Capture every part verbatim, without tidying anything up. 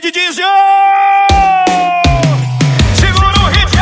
de Dizio. Segura o hit.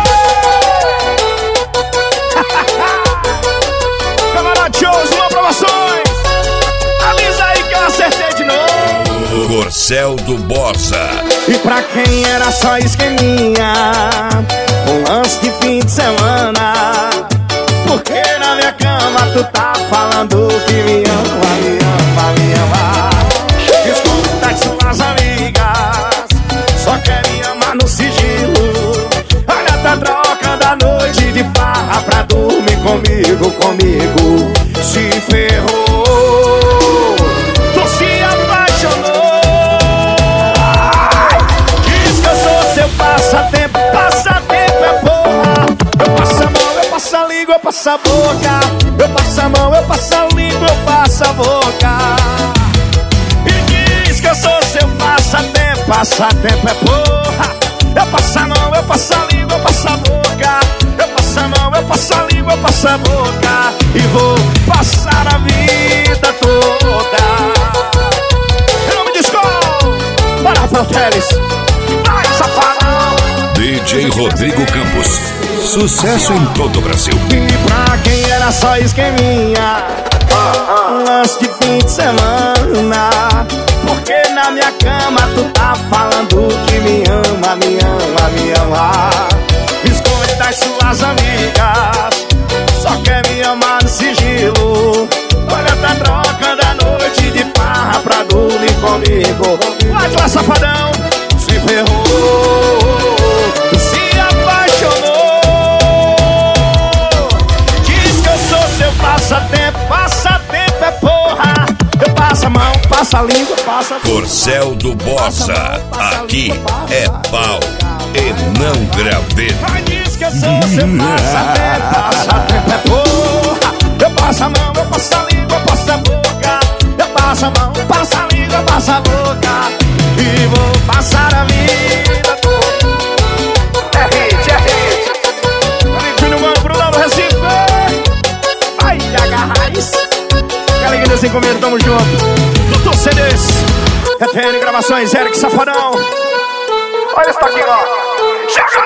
Camarada Shows, uma aprovações. Avisa aí que eu acertei de novo. Corcel do Bossa. E pra quem era só esqueminha, um lance de fim de semana. Porque na minha cama tu tá falando que me ama, me ama, me ama. Esconde das suas amigas, só quer me amar no sigilo. Olha, tá trocando a noite de farra pra dormir comigo, comigo. Se ferrou, tu se apaixonou. Ai, diz que eu sou seu passatempo, passatempo é porra. Eu passo a mão, eu passo a língua, eu passo a boca. Eu passo a mão, eu passo a língua, eu passo a boca. E diz que eu sou seu passatempo, passatempo é porra. Eu passo a mão, eu passo a língua, eu passo a boca. Eu passo a mão, eu passo a língua, eu passo a boca. E vou passar a vida toda. Em nome de escola, para Valteres. Vai, safadão. D J Rodrigo Campos. Sucesso em todo o Brasil. E pra quem era só esqueminha, um lance de fim de semana. Porque na minha cama tu tá falando que me ama, me ama, me ama. Esconde das suas amigas, só quer me amar no sigilo. Olha, tá trocando a noite de farra pra dormir comigo. Vai lá, safadão, se ferrou, se apaixonou. Diz que eu sou seu passatempo, passatempo é porra. Eu passo a mão, passo a língua, passo a... Corcel do Bossa. Aqui é pau e não graveta. Diz que eu sou seu passatempo, passatempo é porra. Eu passo a mão, eu passo a língua, eu passo a boca. Eu passo a mão, passo a língua, eu passo a boca. E vou passar a vida toda. É hit, é hit. Amigo Júnior Mano, Brunão do Recife. Vai agarrar isso. Que alegria sem comer, tamo junto. Doutor C Ds, T N Gravações, Eric Safadão. Olha isso aqui, ó. Chega!